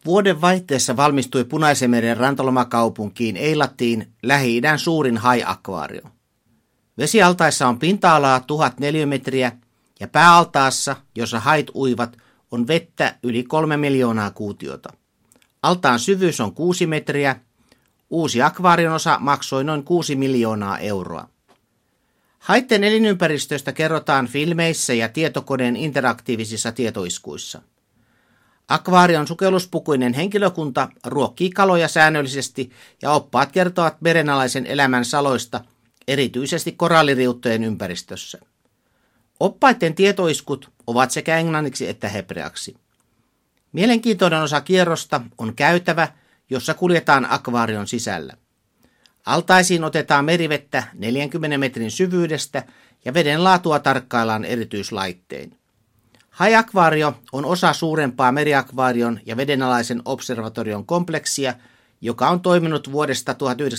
Vuoden vaihteessa valmistui Punaisenmeren rantalomakaupunkiin Eilattiin Lähi-idän suurin haiakvaario. Vesialtaissa on pinta-alaa 1000 neliömetriä ja pääaltaassa, jossa hait uivat, on vettä yli 3 miljoonaa kuutiota. Altaan syvyys on 6 metriä. Uusi akvaarion osa maksoi noin 6 miljoonaa euroa. Haitten elinympäristöstä kerrotaan filmeissä ja tietokoneen interaktiivisissa tietoiskuissa. Akvaarion sukelluspukuinen henkilökunta ruokkii kaloja säännöllisesti ja oppaat kertovat merenalaisen elämän saloista, erityisesti koralliriuttojen ympäristössä. Oppaiden tietoiskut ovat sekä englanniksi että hebreaksi. Mielenkiintoinen osa kierrosta on käytävä, jossa kuljetaan akvaarion sisällä. Altaisiin otetaan merivettä 40 metrin syvyydestä ja veden laatua tarkkaillaan erityislaittein. Haiakvaario on osa suurempaa meriakvaarion ja vedenalaisen observatorion kompleksia, joka on toiminut vuodesta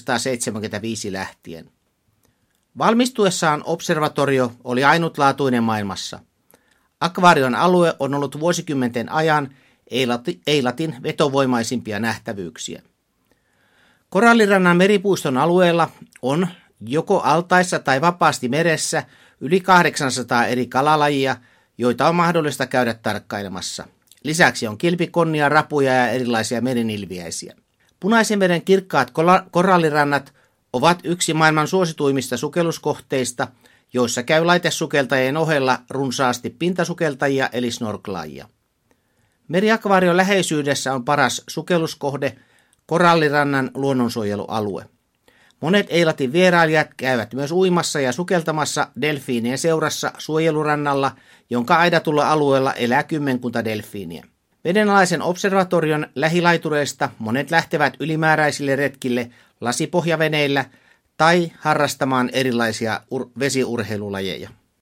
1975 lähtien. Valmistuessaan observatorio oli ainutlaatuinen maailmassa. Akvaarion alue on ollut vuosikymmenten ajan Eilatin vetovoimaisimpia nähtävyyksiä. Korallirannan meripuiston alueella on joko altaissa tai vapaasti meressä yli 800 eri kalalajia, joita on mahdollista käydä tarkkailemassa. Lisäksi on kilpikonnia, rapuja ja erilaisia merenilviäisiä. Punaisenmeren kirkkaat korallirannat ovat yksi maailman suosituimmista sukelluskohteista, joissa käy laitesukeltajien ohella runsaasti pintasukeltajia eli snorklaajia. Meriakvaarion läheisyydessä on paras sukelluskohde, Korallirannan luonnonsuojelualue. Monet Eilatin vierailijat käyvät myös uimassa ja sukeltamassa delfiinien seurassa suojelurannalla, jonka aidatulla alueella elää kymmenkunta delfiiniä. Vedenalaisen observatorion lähilaitureista monet lähtevät ylimääräisille retkille lasipohjaveneillä tai harrastamaan erilaisia vesiurheilulajeja.